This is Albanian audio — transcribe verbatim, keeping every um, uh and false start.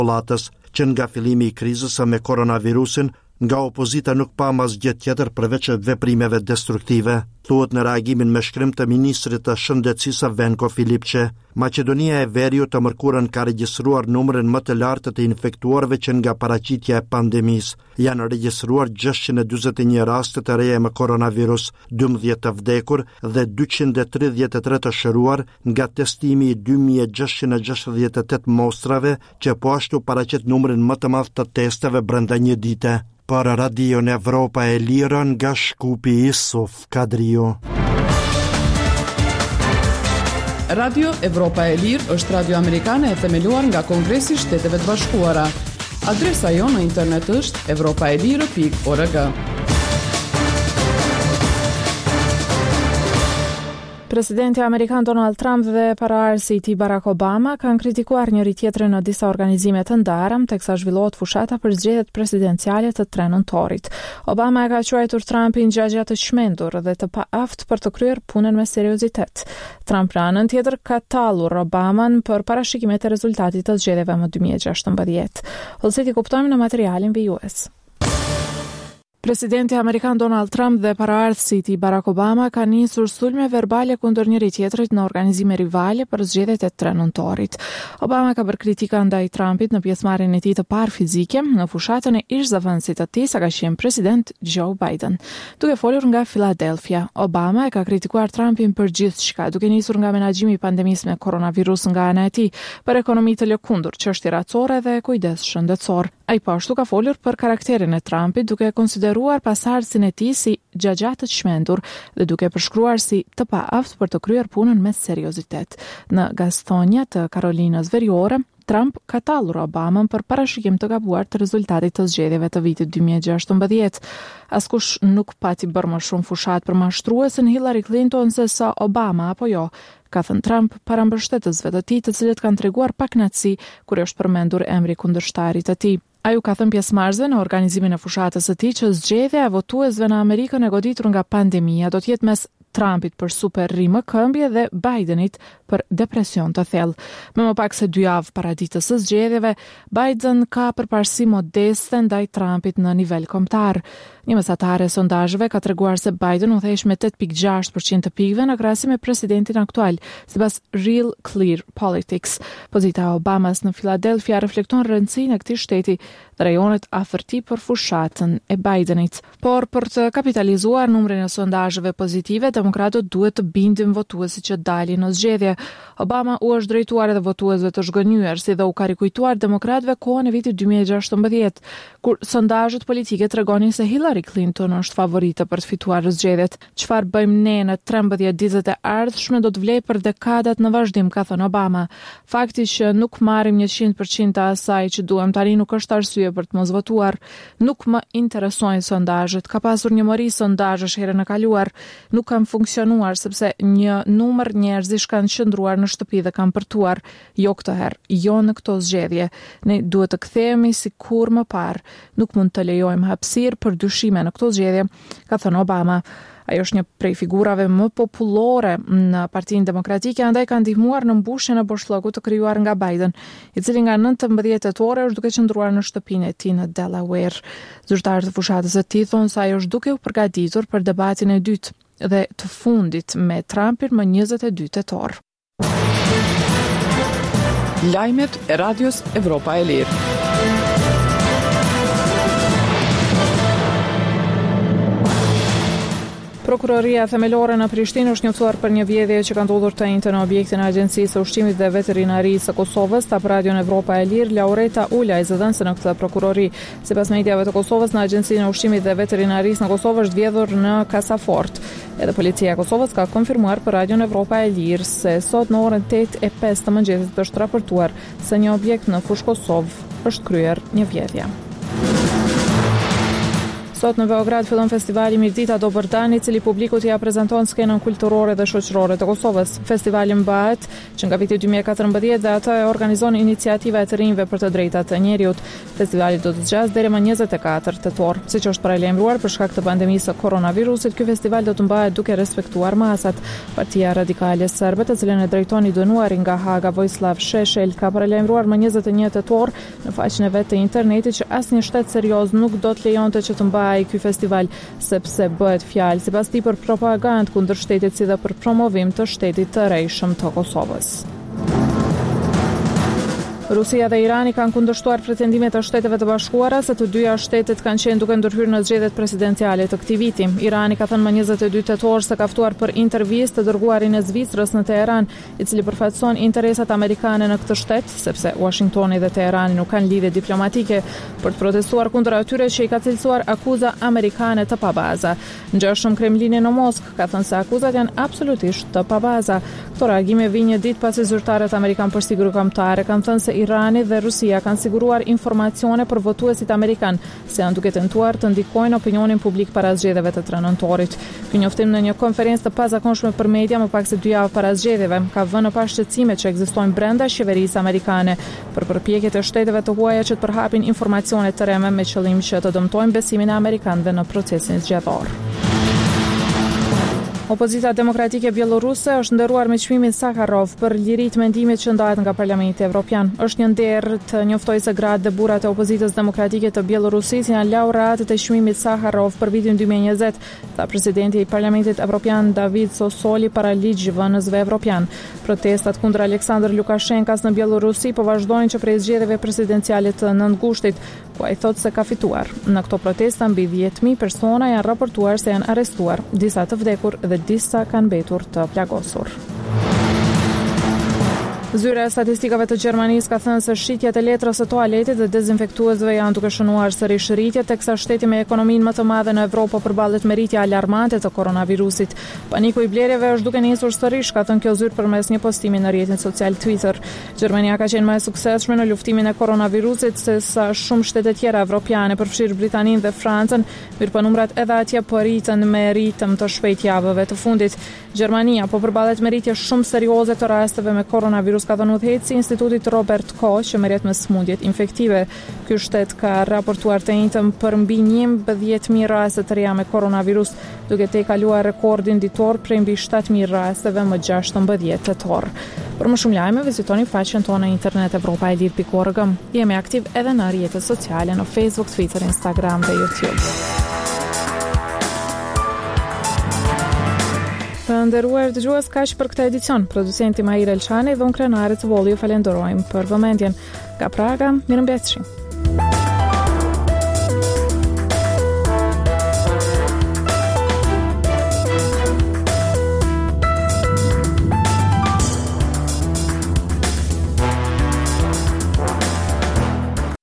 Pollatës që nga fillimi i krizës me koronavirusin, nga opozita nuk pa asgjë tjetër përveç veprimeve destruktive, thuhet në reagimin me shkrim të ministrit të shëndetësisë Venko Filipçe. Maqedonia e Veriut të mërkurën ka regjistruar numrin më të lartë të infektuarve që nga paraqitja e pandemisë. Janë regjistruar gjashtëqind e dymbëdhjetë e një raste të reja me koronavirus, dymbëdhjetë të vdekur dhe dyqindë e tridhjetë e tre të shëruar nga testimi i dy mijë e gjashtëqind e gjashtëdhjetë e tetë mostrave, që po ashtu paraqet numrin më të madh të testeve brenda një dite. Për Radio Evropa e Lirë nga Shkupi Isuf Kadriu. Radio Evropa e Lirë është radio amerikane e themeluar nga Kongresi i Shteteve të Bashkuara. Adresa jonë në internet është evropaelire pikë org. Presidenti Amerikan Donald Trump dhe paraardhësi i tij Barack Obama kanë kritikuar njëri tjetrin në disa organizime të ndara, teksa zhvillohet fushata për zgjedhjet presidenciale të tre nëntorit. Obama e ka quajtur Trumpin gjagja të çmendur dhe të paaft për të kryer punën me seriozitet. Trump në anën tjetër ka tallur Obaman për parashikimet e rezultatit të zgjedhjeve më dy mijë e gjashtëmbëdhjetë. Hollësiti kuptojmë në materialin V U S. Presidenti Amerikan Donald Trump dhe paraardhësi i tij Barack Obama kanë nisur sulme verbale kundër njëri tjetrit në organizime rivale për zgjedhjet e tre nëntorit. Obama ka bërë kritika ndaj Trumpit në pjesëmarrjen e tij të parë fizike në fushatën e ish-zëvendësit të tij sa ka qenë president Joe Biden. Duke folur nga Philadelphia, Obama e ka kritikuar Trumpin për gjithçka, duke nisur nga menaxhimi i pandemisë me koronavirus nga ana e tij, për ekonomi të lëkundur, çështje racore dhe kujdes shëndetësor. Ai po ashtu ka folur për karakterin e Trumpit, duke konsideruar pasardhësin e tij si gjagja të çmendur dhe duke përshkruar si të paaft për të kryer punën me seriozitet. Në Gastonia të Karolinës Veriore, Trump ka tallur Obamën për parashikim të gabuar të rezultatit të zgjedhjeve të vitit dy mijë e gjashtëmbëdhjetë. Askush nuk pati bërë më shumë fushat për mashtruesen Hillary Clinton se sa Obama apo jo, ka thënë Trump para mbështetësve të tij, të cilët kanë treguar pakënaqësi kur është përmendur emri kundërshtarit të tij. Ai u ka thënë pjesëmarrësve në organizimin e fushatës së tij që zgjedhja e votuesve në Amerikën e goditur nga pandemia do të jetë mes Trumpit për super rrimë këmbje dhe Bidenit për depresion të thellë. Me më pak se dy javë para ditës së zgjedhjeve, Biden ka përparësi modeste ndaj Trumpit në nivel kombëtar. Një mesatare e sondazheve ka treguar se Biden u thesh me tetë pikë gjashtë përqind të pikëve në krahasim me presidentin aktual, sipas Real Clear Politics. Pozita e Obamas në Philadelphia reflekton rëndësinë e këtij shteti dhe rajonet afër tij për fushatën e Bidenit. Por për të kapitalizuar numrin e sondazheve pozitive, demokratët duhet të bindin votuesit që dalin në zgjedhje. Obama u është drejtuar edhe votuesve të zhgënjur, si dhe u ka rikujtuar demokratëve kohën e vitit dy mijë e gjashtëmbëdhjetë, kur sondazhet politike tregonin se Hillary Clinton është favorite për të fituar zgjedhjet. Çfarë bëjmë ne në trembëdhjetë ditët e ardhshme do të vlejë për dekadat në vazhdim, ka thënë Obama. Fakti që nuk marrim njëqind përqind të asaj që duam tani nuk është arsye për të mos votuar. Nuk më interesojnë sondazhet. Ka pasur një mori sondazhesh herën e kaluar, nuk kanë funksionuar sepse një numër njerëzish kanë qëndruar në shtëpi dhe kanë përtuar. Jo këtë herë, jo në këto zgjedhje. Ne duhet të kthehemi si kur më parë. Nuk mund të lejojmë hapësirë për dyshime në këto zgjedhje, ka thënë Obama. Ajo është një prej figurave më popullore në Partinë Demokratike, andaj ka ndihmuar në mbushjen e boshllokut të krijuar nga Biden, i cili nga nëntëmbëdhjetë tetore është duke qëndruar në shtëpinë e tij në Delaware. Zyrtarët e fushatës së tij thonë se ai është duke u përgatitur për debatin e dytë dhe të fundit me Trumpin më njëzet e dy tetor. Lajmet e Radios Evropa e Lirë. Prokuroria themelore në Prishtinë është njoftuar për një vjedhje që ka ndodhur të njëjtën në objektin e Agjencisë së Ushqimit dhe Veterinarisë së Kosovës, tap Radio Evropa e Lirë, Laureta Ulaj, zëdhënëse në këtë prokurori. Sipas mediave të Kosovës, në Agjencinë e Ushqimit dhe Veterinarisë në Kosovë është vjedhur në kasafort. Edhe policia e Kosovës ka konfirmuar për Radio Evropa e Lirë se sot në orën tetë e pesë të mëngjesit është raportuar se një objekt në Fush Kosovë është kryer një vjedhje. Sot në Beograd fillon festivali Mirdita do Bërdan, i cili publikut ja prezanton skenën kulturore dhe shoqërore të Kosovës. Festivali mbahet që nga viti dy mijë e katërmbëdhjetë dhe atë e organizon iniciativa e të rinjve për të drejtat e njeriut. Festivali do të zgjas deri më njëzet e katër tetor. Siç është paralajmëruar për shkak të pandemisë së koronavirusit, ky festival do të mbahet duke respektuar masat. Partia Radikale Serbe, të cilën e drejton i dënuari nga Haga Vojislav Šešelj, ka paralajmëruar më njëzet e një tetor në faqen e vet të internetit që asnjë shtet serioz nuk do të lejonte që të mbahej ky festival, sepse bëhet fjalë sipas tij për propagandë kundër shtetit si dhe për promovim të shtetit të rejshëm të Kosovës. Rusia dhe Irani kanë kundërshtuar pretendimet e Shteteve të Bashkuara se të dyja shtetet kanë qenë duke ndërhyrë në zgjedhjet presidenciale të këtij viti. Irani ka thënë më njëzet e dy tetor se ka ftuar për intervistë të dërguarin e Zvicrës në Teheran, i cili përfaqëson interesat amerikane në këtë shtet, sepse Washingtoni dhe Teherani nuk kanë lidhje diplomatike, për të protestuar kundër atyre që i ka cilësuar akuza amerikane të pabaza. Ngjashëm Kremlini në Moskë ka thënë se akuzat janë absolutisht të pabaza. Këto reagime vijnë një ditë pasi zyrtarët amerikan për siguri kombëtare kanë thënë se Irani dhe Rusia kanë siguruar informacione për votuesit amerikan se janë duke tentuar të ndikojnë opinionin publik para zgjedhjeve të tre nëntorit. Ky njoftim në një konferencë të pazakonshme për media më pak se dy javë para zgjedhjeve ka vënë në pash shqetësimet që ekzistojnë brenda qeverisë amerikane për përpjekjet e shteteve të huaja që të përhapin informacione të reme me qëllim që të dëmtojnë besimin e amerikanëve në procesin zgjedhor. Opozita demokratike bieloruse është nderuar me çmimin Sakharov për liritë mendimit që ndahet nga Parlamenti Evropian. Është një nder të njoftojë se gratë dhe burrat e opozitës demokratike të Bielorusisë janë laureatët e çmimit Sakharov për vitin dy mijë e njëzet, tha presidenti i Parlamentit Evropian David Sassoli para ligjvënësve evropian. Protestat kundër Aleksandr Lukashenkas në Bielorusi po vazhdojnë që prej zgjedhjeve presidenciale të nëntë gushtit, ku ai thotë se ka fituar. Në këto protesta mbi dhjetë mijë persona janë raportuar se janë arrestuar, disa të vdekur dhe disa kanë mbetur të plagosur. Zyra e statistikave të Gjermanisë ka thënë se shitjet e letrës së toaletit dhe dezinfektuesve janë duke shënuar sërish rritje, teksa shteti me ekonominë më të madhe në Evropë përballet me rritje alarmante të koronavirusit. Paniku i blerjeve është duke nisur sërish, ka thënë kjo zyrë përmes një postimi në rrjetin social Twitter. Gjermania ka qenë më e suksesshme në luftimin e koronavirusit se sa shumë shtete tjera evropiane, përfshirë Britaninë dhe Francën, mirëpo numrat edhe atje po rritën me ritëm të shpejtë javëve të fundit. Gjermania po përballet me rritje shumë serioze të rasteve me koronavirus, ka thënë udhëheqësi i Institutit Robert Koch që merret me smundjet infektive. Ky shtet ka raportuar të njëjtën për mbi njëmbëdhjetë mijë raste të reja me koronavirus, duke te kaluar rekordin ditor prej mbi shtatë mijë rasteve më gjashtëmbëdhjetë tetor. Për më shumë lajme, vizitoni faqen tonë në internet europa e lir pikë org. Jemi aktiv edhe në rrjetet sociale në Facebook, Twitter, Instagram dhe YouTube. Të nderuar dëgjues, kaq për këtë edicion. Producenti Mahir Elçani dhe unë Krenari të Volli ju falenderojmë për vëmendjen. Nga Praga, mirëmbëjtje.